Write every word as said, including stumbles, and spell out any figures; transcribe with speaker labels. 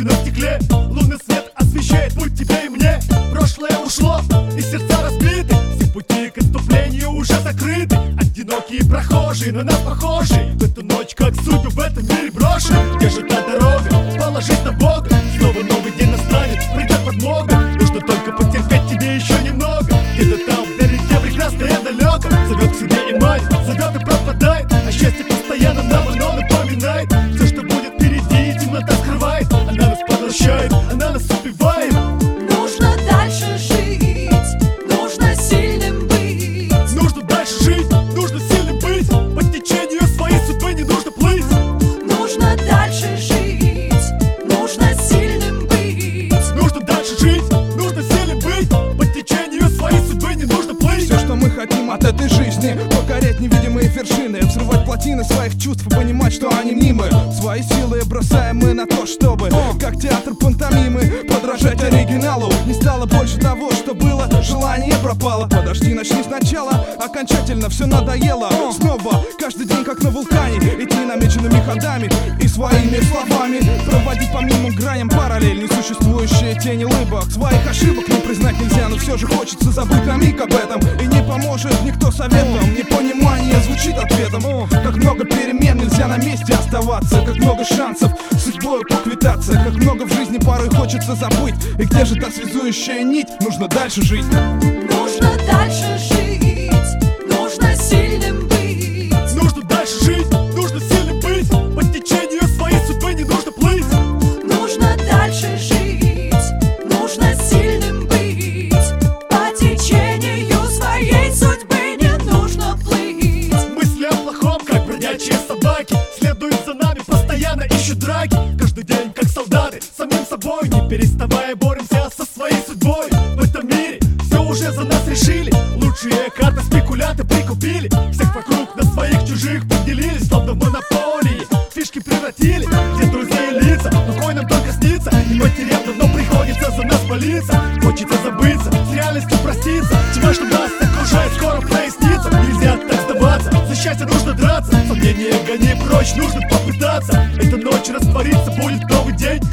Speaker 1: на стекле. Лунный свет освещает путь тебе и мне. Прошлое ушло, и сердца разбиты. Все пути к отступлению уже закрыты. Одинокие прохожие, на нас похожие. В эту ночь, как судьбы в этом мире брошены. Где же та дорога? Положись на Бога. Снова новый день настанет, придет подмога. Нужно только потерпеть тебе еще немного. Где-то там вдалеке прекрасно и далеко. Зовет к себе и мать, зовет и пропадает. А счастье постоянно нам оно напоминает. Все, что будет впереди, темнота скрывает. Она нас поглощает, она нас убивает.
Speaker 2: Нужно дальше жить, нужно сильным быть.
Speaker 1: Нужно дальше жить, нужно сильным быть. По течению своей судьбы не нужно плыть.
Speaker 2: Нужно дальше жить, нужно сильным быть.
Speaker 1: Нужно дальше жить, нужно сильным быть. По течению своей судьбы не нужно плыть.
Speaker 3: Все, что мы хотим от этой жизни, покорять невидимые вершины, взрывать плотины своих чувств и понимать, что они мнимы. Свои силы бросаем мы на то, чтобы, как театр пантомимы, подражать оригиналу. Не стало больше того, что было, желание пропало. Подожди, начни сначала, окончательно все надоело. Снова, каждый день как на вулкане, идти намеченными ходами и своими словами проводить по мимо граням параллель. Несуществующие тени улыбок, своих ошибок не признать нельзя, но все же хочется забыть на миг об этом. И не поможет никто советом, непонимание звучит ответом. Как много перемен, нельзя на месте оставаться. Как много шансов с судьбой поквитаться. Как много в жизни порой хочется забыть. И где же та связующая нить? Нужно дальше жить.
Speaker 2: Нужно дальше жить, нужно сильным быть.
Speaker 1: Нужно дальше жить, нужно сильным быть. По течению своей судьбы не нужно плыть.
Speaker 2: Нужно дальше жить, нужно сильным быть. По течению своей судьбы не нужно плыть.
Speaker 1: Мысли о плохом, как бродячие собаки, следуют за нами, постоянно ищут драки. Каждый день, как солдаты, самим собой, не переставая боремся со своей судьбой. В этом мире все уже за нас решили. Лучшие карты спекулянты прикупили. Всех вокруг на своих чужих поделились, словно в монополии. Фишки превратили, где друзья и лица, но кой нам только снится. И матерям давно приходится за нас молиться. Хочется забыться, с реальностью проститься. Тьма, что нас окружает, скоро прояснится. Нельзя так сдаваться, за счастье нужно драться. Сомнения гони прочь, нужно попытаться. Эта ночь растворится, будет новый день.